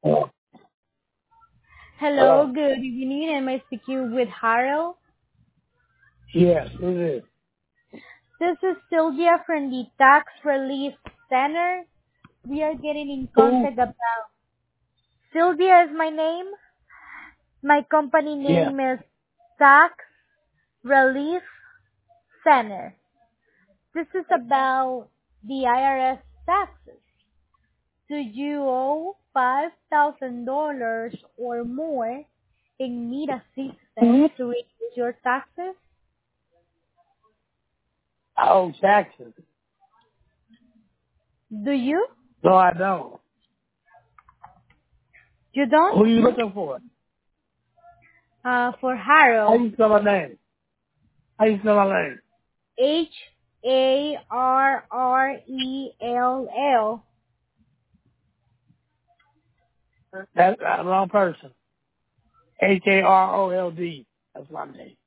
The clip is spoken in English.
Hello. Hello, Hello. good evening. Am I speaking with Harold? Yes, who's this? This is Sylvia from the Tax Relief Center. We are getting in Who? contact about Sylvia is my name. My company Yeah. name is Tax Relief Center. This is about the IRS taxes. Do you owe $5,000 or more and need assistance to reduce your taxes? I owe taxes. Do you? No, I don't. You don't? Who are you looking for? For How Harold, you spell my name? How you spell my name? Harrell. That's the wrong person. Harold. That's my name.